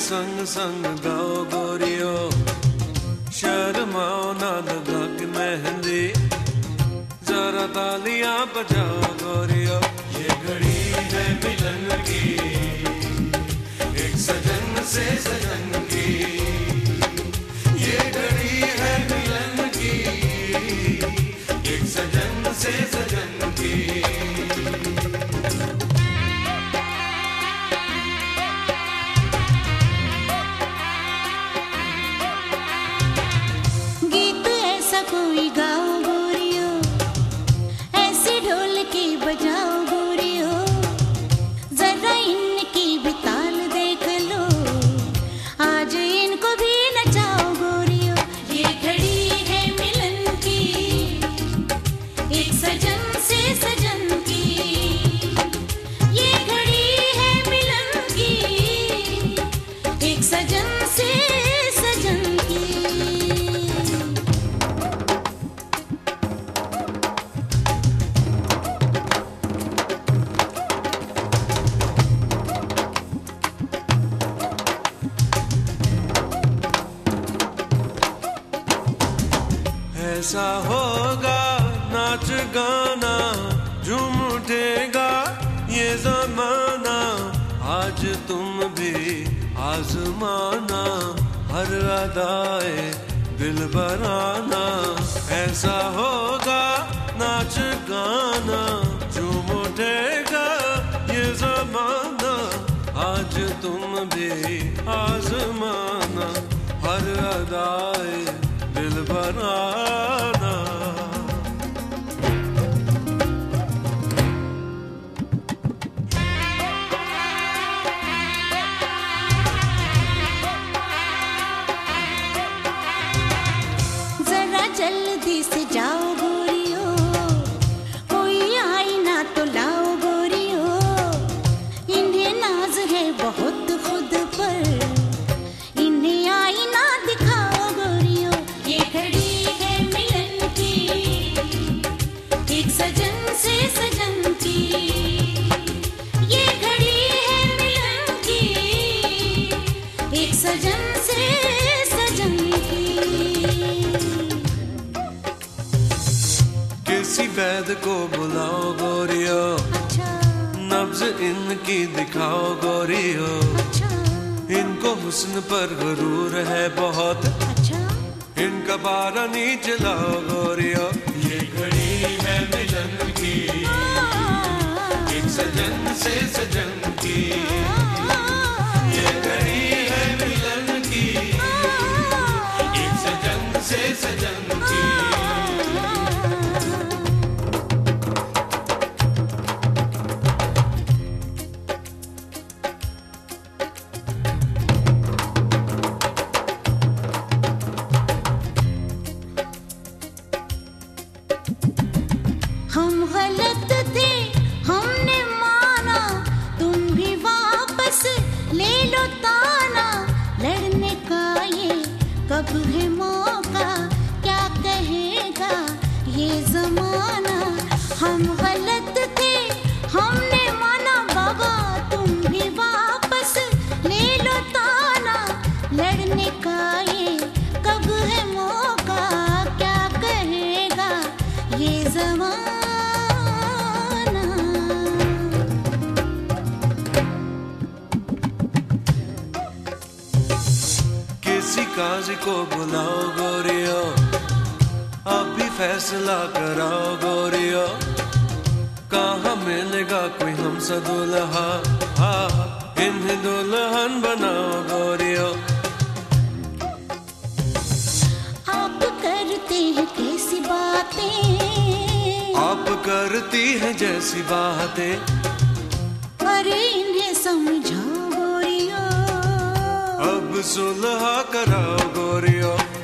संग संग गाओ गोरियो, शर्माओ ना लगा के मेहंदी, जरा तालियां बजाओ गोरियो। ये घड़ी है मिलन की, एक सजन से सजन की, ये घड़ी है मिलन की, एक सजन से सजन की। कोई गाओ गोरियो, ऐसे ढोल की बजाओ गोरियो, जरा इनकी भी ताल देख लो, आज इनको भी नचाओ गोरियो। ये घड़ी है मिलन की, एक सजन से सजन की, ये घड़ी है मिलन की, एक सजन से सजन की। ऐसा होगा नाच गाना, झूम उठेगा ये जमाना, आज तुम भी आजमाना, हर अदाए दिल बराना। ऐसा होगा नाच गाना, झूम उठेगा ये जमाना, आज तुम भी आजमाना, हर अदाए दिल बनाना। जरा जल्दी से जाओ गोरियो, कोई आई ना तो लाओ गोरियो, इन्हें नाज है बहुत खुद पर, इन्हें आई ना दिखाओ गोरियो। ये घड़ी है मिलन की, एक सजन से सजन की, ये घड़ी है मिलन की, एक सजन से सजन की। किसी वैद को बुलाओ गोरियो, अच्छा नब्ज इनकी दिखाओ गोरियो, अच्छा इनको हुस्न पर गुरूर है बहुत, अच्छा इनका बारा नहीं चलाओ गोरियो। ये घड़ी है मिलन की, एक सजन से सजन की, ये घड़ी है मिलन की, एक सजन से सजन की। हम गलत थे हमने माना, तुम भी वापस ले लो ताना, लड़ने का ये कब है मौका, क्या कहेगा ये जमाना। हम गलत थे हमने माना बाबा, तुम भी वापस ले लो ताना, लड़ने का ये कब है मौका, क्या कहेगा ये जमाना। किसी काजी को बुलाओ गोरियो, अभी फैसला कराओ गोरियो, कहाँ मिलेगा कोई हमसा दुल्हा, इन्हें दुल्हन बनाओ गोरियो। आप करते हैं कैसी बातें, आप करती हैं जैसी बातें, अरे इन्हें समझाओ गोरियो, अब सुलह कराओ गोरियो।